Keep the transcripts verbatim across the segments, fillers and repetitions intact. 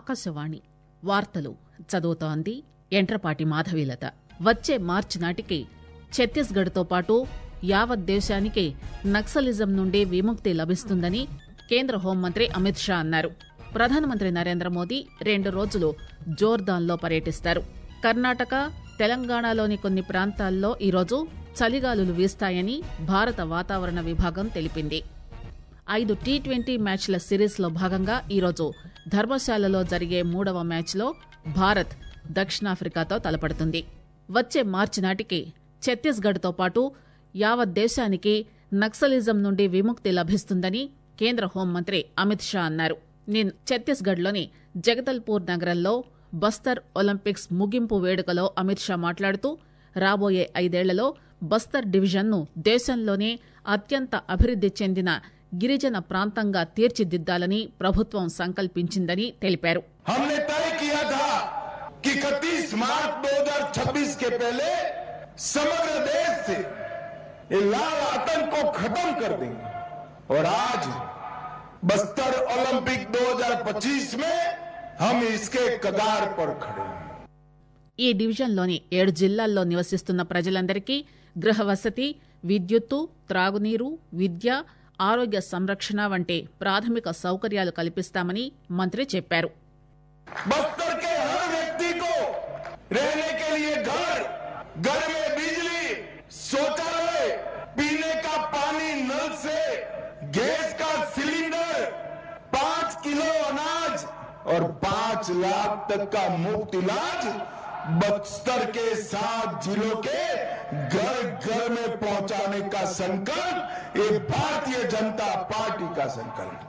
ఆకాశవాణి వార్తలు చదువుతోంది ఎంట్రపాటి మాధవీలత. వచ్చే మార్చి నాటికి ఛత్తీస్గఢ్తో పాటు యావత్ దేశానికి నక్సలిజం నుండి విముక్తి లభిస్తుందని కేంద్ర హోంమంత్రి అమిత్ షా అన్నారు. ప్రధానమంత్రి నరేంద్ర మోదీ రెండు రోజులు జోర్దాన్లో పర్యటిస్తారు. కర్ణాటక, తెలంగాణలోని కొన్ని ప్రాంతాల్లో ఈరోజు చలిగాలులు వీస్తాయని భారత వాతావరణ విభాగం తెలిపింది. ఐదు టీ ట్వంటీ మ్యాచ్ల సిరీస్లో భాగంగా ఈరోజు ధర్మశాలలో జరిగే మూడవ మ్యాచ్లో భారత్ దక్షిణాఫ్రికాతో తలపడుతుంది. వచ్చే మార్చి నాటికి ఛత్తీస్గఢ్తో పాటు యావత్ దేశానికి నక్సలిజం నుండి విముక్తి లభిస్తుందని కేంద్ర హోంమంత్రి అమిత్ షా అన్నారు. నిన్న ఛత్తీస్గఢ్లోని జగదల్పూర్ నగరంలో బస్తర్ ఒలింపిక్స్ ముగింపు వేడుకలో అమిత్ షా మాట్లాడుతూ రాబోయే ఐదేళ్లలో బస్తర్ డివిజన్ను దేశంలోనే అత్యంత అభివృద్ది చెందిన గిరిజన ప్రాంతంగా తీర్చిదిద్దాలని ప్రభుత్వం సంకల్పించిందని తెలిపారు. इकतीस मार्च दो हज़ार छब्बीस के पहले समग्र देश से ये लाल आतंक को खत्म कर देंगे और आज बस्तर ओलंपिक दो हज़ार पच्चीस में हम इसके कगार पर खड़े हैं. ఈ డివిజన్లోని ఏడు జిల్లాల్లో నివసిస్తున్న ప్రజలందరికీ గృహ వసతి, విద్యుత్తు, త్రాగునీరు, విద్య, ఆరోగ్య సంరక్షణ వంటి ప్రాథమిక సౌకర్యాలు కల్పిస్తామని మంత్రి చెప్పారు. बस्तर के हर व्यक्ति को रहने के लिए घर, घर में बिजली, शौचालय, पीने का पानी नल से, गैस का सिलेंडर, पांच किलो अनाज और पांच लाख तक का मुफ्त इलाज बस्तर के सात जिलों के घर घर में पहुंचाने का संकल्प ये भारतीय जनता पार्टी का संकल्प.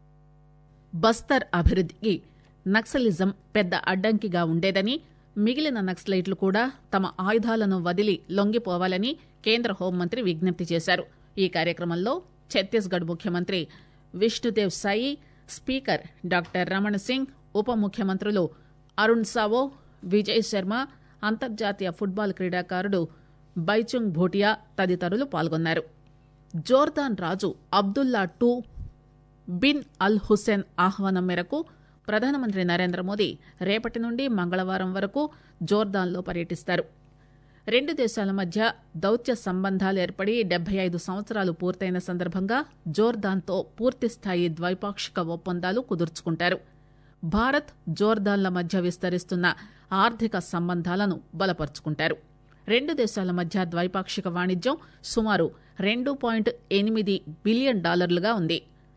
బస్తర్ అభివృద్ధికి నక్సలిజం పెద్ద అడ్డంకిగా ఉండేదని, మిగిలిన నక్సలైట్లు కూడా తమ ఆయుధాలను వదిలి లొంగిపోవాలని కేంద్ర హోంమంత్రి విజ్ఞప్తి చేశారు. ఈ కార్యక్రమంలో ఛత్తీస్గఢ్ ముఖ్యమంత్రి విష్ణుదేవ్ సాయి, స్పీకర్ డాక్టర్ రమణ సింగ్, ఉప ముఖ్యమంత్రులు అరుణ్ సావో, విజయ్ శర్మ, అంతర్జాతీయ ఫుట్బాల్ క్రీడాకారుడు బైచుంగ్ భూటియా తదితరులు పాల్గొన్నారు. జోర్దాన్ రాజు Abdullah two bin al Hussein ఆహ్వానం మేరకు ప్రధానమంత్రి నరేంద్ర మోదీ రేపటి నుండి మంగళవారం వరకు జోర్దాన్లో పర్యటిస్తారు. రెండు దేశాల మధ్య దౌత్య సంబంధాలు ఏర్పడి డెబ్బై ఐదు సంవత్సరాలు పూర్తయిన సందర్భంగా జోర్దాన్తో పూర్తిస్థాయి ద్వైపాక్షిక ఒప్పందాలు కుదుర్చుకుంటారు. భారత్, జోర్దాన్ల మధ్య విస్తరిస్తున్న ఆర్థిక సంబంధాలను బలపరుచుకుంటారు. రెండు దేశాల మధ్య ద్వైపాక్షిక వాణిజ్యం సుమారు రెండు పాయింట్ ఎనిమిది బిలియన్ డాలర్లుగా ఉంది.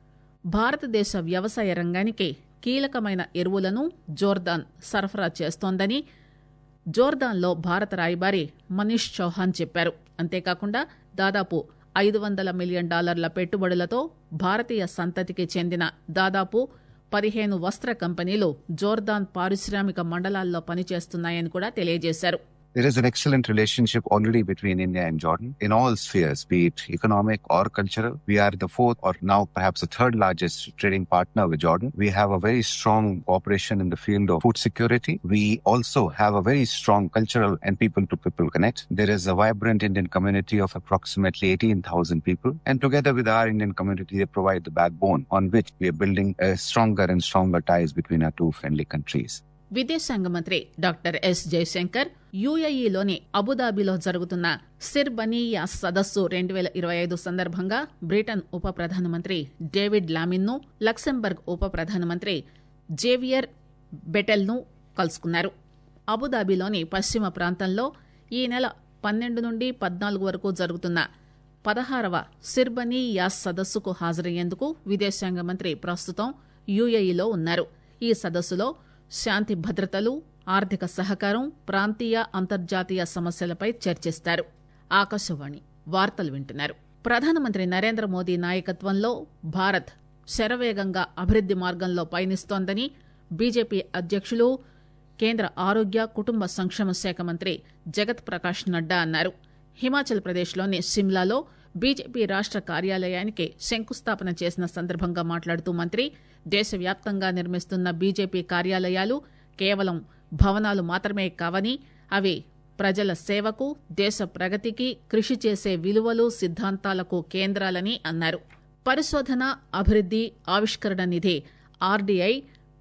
భారతదేశ వ్యవసాయ రంగానికి కీలకమైన ఎరువులను జోర్దాన్ సరఫరా చేస్తోందని జోర్దాన్లో భారత రాయబారి మనీష్ చౌహాన్ చెప్పారు. అంతేకాకుండా దాదాపు ఐదు వందల మిలియన్ డాలర్ల పెట్టుబడులతో భారతీయ సంతతికి చెందిన దాదాపు పదిహేను వస్త్ర కంపెనీలు జోర్దాన్ పారిశ్రామిక మండలాల్లో పనిచేస్తున్నాయని కూడా తెలియజేశారు. There is an excellent relationship already between India and Jordan in all spheres, be it economic or cultural. We are the fourth or now perhaps the third largest trading partner with Jordan. We have a very strong cooperation in the field of food security. We also have a very strong cultural and people-to-people connect. There is a vibrant Indian community of approximately eighteen thousand people. And together with our Indian community, they provide the backbone on which we are building a stronger and stronger ties between our two friendly countries. విదేశాంగ మంత్రి doctor S Jaishankar యూఏఈలోని అబుదాబిలో జరుగుతున్న Sir బనీ as సదస్సు రెండు వేల ఇరవై ఐదు సందర్భంగా బ్రిటన్ ఉప ప్రధానమంత్రి డేవిడ్ లామిన్ ను, లక్సెంబర్గ్ ఉప ప్రధానమంత్రి జేవియర్ బెటెల్ ను కలుసుకున్నారు. అబుదాబిలోని పశ్చిమ ప్రాంతంలో ఈ నెల పన్నెండు నుండి పద్నాలుగు వరకు జరుగుతున్న పదహారవ సిర్ బనీ యాస్ సదస్సుకు హాజరయ్యేందుకు విదేశాంగ మంత్రి ప్రస్తుతం యూఏఈలో ఉన్నారు. ఈ సదస్సులో శాంతి భద్రతలు, ఆర్థిక సహకారం, ప్రాంతీయ అంతర్జాతీయ సమస్యలపై చర్చిస్తారు. ఆకాశవాణి వార్తలు వింటున్నారు. ప్రధానమంత్రి నరేంద్ర మోదీ నాయకత్వంలో భారత్ శరవేగంగా అభివృద్ది మార్గంలో పయనిస్తోందని బీజేపీ అధ్యక్షులు, కేంద్ర ఆరోగ్య కుటుంబ సంక్షేమ శాఖ మంత్రి జగత్ ప్రకాష్ నడ్డా అన్నారు. హిమాచల్ ప్రదేశ్లోని సిమ్లాలో బీజేపీ రాష్ట కార్యాలయానికి శంకుస్థాపన చేసిన సందర్భంగా మాట్లాడుతూ మంత్రి, దేశవ్యాప్తంగా నిర్మిస్తున్న బీజేపీ కార్యాలయాలు కేవలం భవనాలు మాత్రమే కావని, అవి ప్రజల సేవకు, దేశ ప్రగతికి కృషి చేసే విలువలు, సిద్ధాంతాలకు కేంద్రాలని అన్నారు. పరిశోధన, అభివృద్ది, ఆవిష్కరణ నిధి ఆర్డీఐ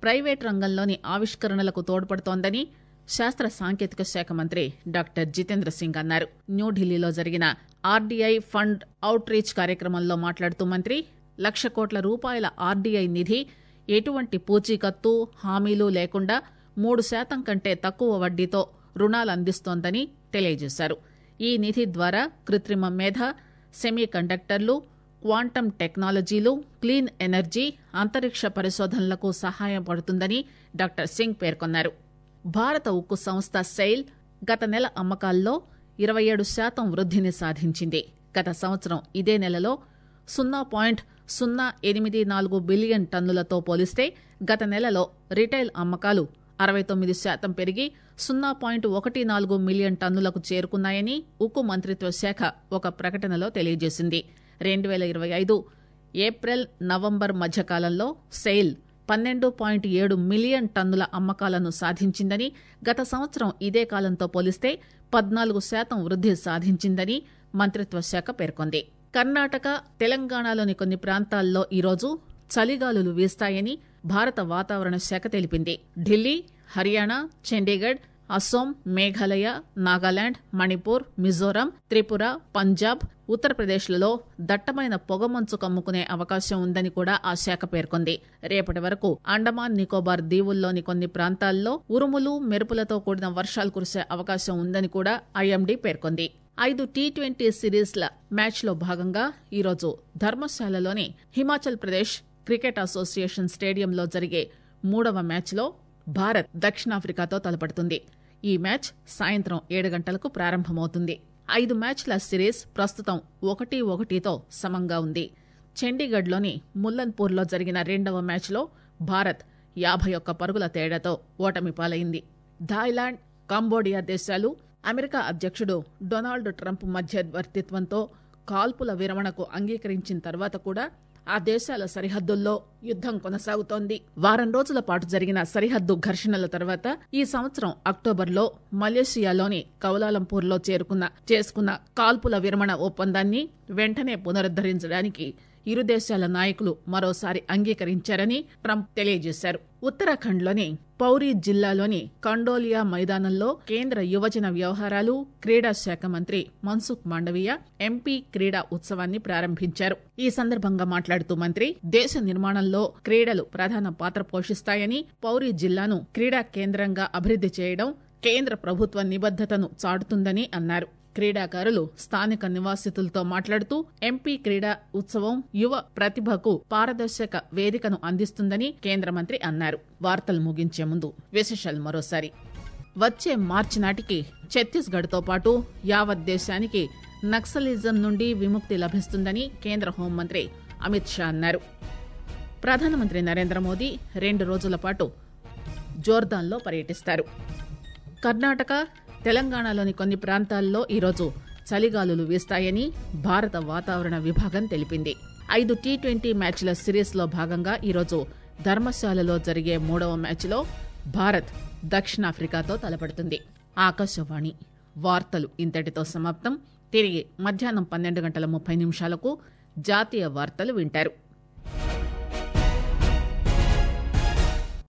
ప్రైవేట్ రంగంలోని ఆవిష్కరణలకు తోడ్పడుతోందని శాస్త్ర సాంకేతిక శాఖ మంత్రి డాక్టర్ జితేంద్ర సింగ్ అన్నారు. న్యూఢిల్లీలో జరిగిన ఆర్డీఐ ఫండ్ అవుట్ రీచ్ కార్యక్రమంలో మాట్లాడుతూ మంత్రి లక్ష కోట్ల రూపాయల ఆర్డీఐ నిధి ఎటువంటి పూచీకత్తు హామీలు లేకుండా మూడు శాతం కంటే తక్కువ వడ్డీతో రుణాలు అందిస్తోందని తెలియజేశారు. ఈ నిధి ద్వారా కృత్రిమ మేధ, సెమీ కండక్టర్లు, క్వాంటమ్ టెక్నాలజీలు, క్లీన్ ఎనర్జీ, అంతరిక్ష పరిశోధనలకు సహాయం పడుతుందని డాక్టర్ సింగ్ పేర్కొన్నారు. భారత ఉక్కు సంస్థ సెయిల్ గత నెల అమ్మకాల్లో ఇరవై ఏడు శాతం వృద్ధిని సాధించింది. గత సంవత్సరం ఇదే నెలలో సున్నా పాయింట్ సున్నా ఎనిమిది నాలుగు బిలియన్ టన్నులతో పోలిస్తే గత నెలలో రిటైల్ అమ్మకాలు అరవై తొమ్మిది శాతం పెరిగి సున్నా పాయింట్ ఒకటి నాలుగు మిలియన్ టన్నులకు చేరుకున్నాయని ఉక్కు మంత్రిత్వ శాఖ ఒక ప్రకటనలో తెలియజేసింది. రెండు వేల ఇరవై ఐదు ఏప్రిల్ నవంబర్ మధ్యకాలంలో సెయిల్ పన్నెండు పాయింట్ ఏడు మిలియన్ టన్నుల అమ్మకాలను సాధించిందని, గత సంవత్సరం ఇదే కాలంతో పోలిస్తే పద్నాలుగు శాతం వృద్ధి సాధించిందని మంత్రిత్వ శాఖ పేర్కొంది. కర్ణాటక, తెలంగాణలోని కొన్ని ప్రాంతాల్లో ఈరోజు చలిగాలులు వీస్తాయని భారత వాతావరణ శాఖ తెలిపింది. ఢిల్లీ, హర్యానా, చండీగఢ్, అస్సోం, మేఘాలయ, నాగాలాండ్, మణిపూర్, మిజోరాం, త్రిపుర, పంజాబ్, ఉత్తరప్రదేశ్లలో దట్టమైన పొగమంచు కమ్ముకునే అవకాశం ఉందని కూడా ఆ శాఖ పేర్కొంది. రేపటి వరకు అండమాన్ నికోబార్ దీవుల్లోని కొన్ని ప్రాంతాల్లో ఉరుములు, మెరుపులతో కూడిన వర్షాలు కురిసే అవకాశం ఉందని కూడా ఐఎండీ పేర్కొంది. ఐదు టీ ట్వంటీ సిరీస్ల మ్యాచ్లో భాగంగా ఈరోజు ధర్మశాలలోని హిమాచల్ ప్రదేశ్ క్రికెట్ అసోసియేషన్ స్టేడియంలో జరిగే మూడవ మ్యాచ్లో భారత్ దక్షిణాఫ్రికాతో తలపడుతుంది. ఈ మ్యాచ్ సాయంత్రం ఏడు గంటలకు ప్రారంభమవుతుంది. ఐదు మ్యాచ్ల సిరీస్ ప్రస్తుతం ఒకటి ఒకటితో సమంగా ఉంది. చండీగఢ్లోని ముల్లన్పూర్లో జరిగిన రెండవ మ్యాచ్లో భారత్ యాభై ఒక్క పరుగుల తేడాతో ఓటమి పాలైంది. థాయిలాండ్, కంబోడియా దేశాలు అమెరికా అధ్యక్షుడు డొనాల్డ్ ట్రంప్ మధ్యవర్తిత్వంతో కాల్పుల విరమణకు అంగీకరించిన తర్వాత కూడా ఆ దేశాల సరిహద్దుల్లో యుద్దం కొనసాగుతోంది. వారం రోజుల పాటు జరిగిన సరిహద్దు ఘర్షణల తర్వాత ఈ సంవత్సరం అక్టోబర్లో మలేషియాలోని కౌలాలంపూర్లో చేరుకున్న చేసుకున్న కాల్పుల విరమణ ఒప్పందాన్ని వెంటనే పునరుద్దరించడానికి ఇరు దేశాల నాయకులు మరోసారి అంగీకరించారని ట్రంప్ తెలియజేశారు. ఉత్తరాఖండ్లోని పౌరీ జిల్లాలోని కండోలియా మైదానంలో కేంద్ర యువజన వ్యవహారాలు, క్రీడా శాఖ మంత్రి మన్సుఖ్ మాండవీయ ఎంపీ క్రీడా ఉత్సవాన్ని ప్రారంభించారు. ఈ సందర్భంగా మాట్లాడుతూ మంత్రి దేశ నిర్మాణంలో క్రీడలు ప్రధాన పాత్ర పోషిస్తాయని, పౌరీ జిల్లాను క్రీడా కేంద్రంగా అభివృద్ది చేయడం కేంద్ర ప్రభుత్వ నిబద్దతను చాటుతుందని అన్నారు. క్రీడాకారులు స్థానిక నివాసితులతో మాట్లాడుతూ ఎంపీ క్రీడా ఉత్సవం యువ ప్రతిభకు పారదర్శక వేదికను అందిస్తుందని కేంద్ర మంత్రి అన్నారు. వార్తలు ముగించే ముందు విశేషాలు మరోసారి. వచ్చే మార్చి నాటికి ఛత్తీస్గఢ్ తో పాటు యావత్ దేశానికి నక్సలిజం నుండి విముక్తి లభిస్తుందని కేంద్ర హోంమంత్రి అమిత్ షా అన్నారు. ప్రధానమంత్రి నరేంద్ర మోదీ రెండు రోజుల పాటు జోర్దాన్లో పర్యటిస్తారు. కర్ణాటక, తెలంగాణలోని కొన్ని ప్రాంతాల్లో ఈరోజు చలిగాలులు వీస్తాయని భారత వాతావరణ విభాగం తెలిపింది. ఐదు టీ ట్వంటీ మ్యాచ్ల సిరీస్లో భాగంగా ఈరోజు ధర్మశాలలో జరిగే మూడవ మ్యాచ్లో భారత్ దక్షిణాఫ్రికాతో తలపడుతుంది. ఆకాశవాణి వార్తలు ఇంతటితో సమాప్తం. తిరిగి మధ్యాహ్నం పన్నెండు గంటల ముప్పై నిమిషాలకు జాతీయ వార్తలు వింటారు.